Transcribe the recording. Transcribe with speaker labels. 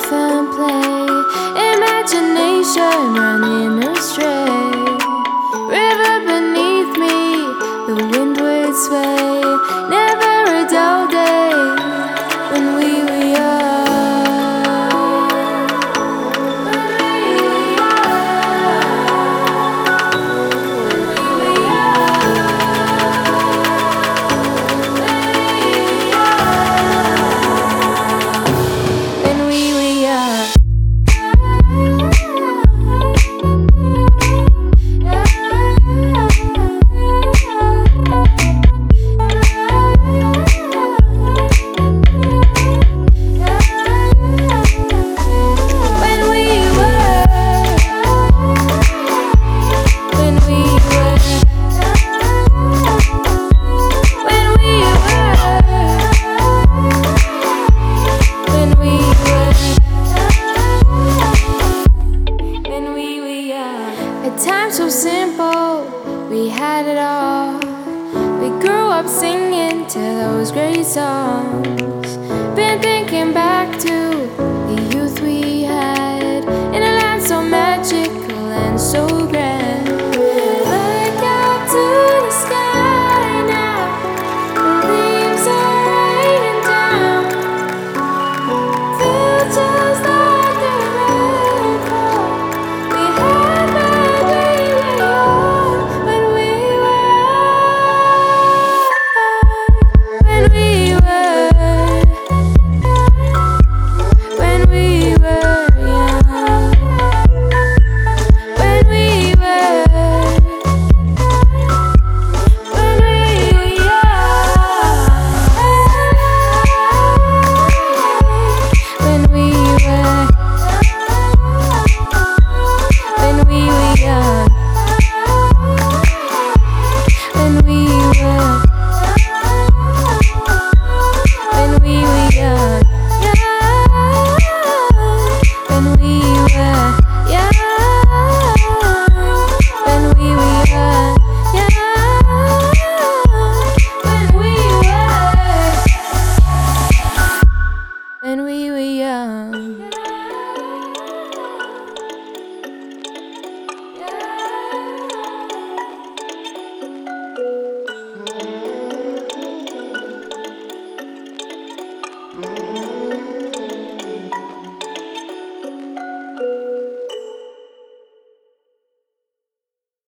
Speaker 1: laugh and play, imagination running astray. River beneath me, the wind would sway. Never a dull day when we were young. Time so simple, we had it all. We grew up singing to those great songs. Been thinking back to the youth we had in a land so magical and so grand. Look out to the sky now, the leaves are raining down. Feel just like a rainfall. We had when we were young.
Speaker 2: Mm-hmm.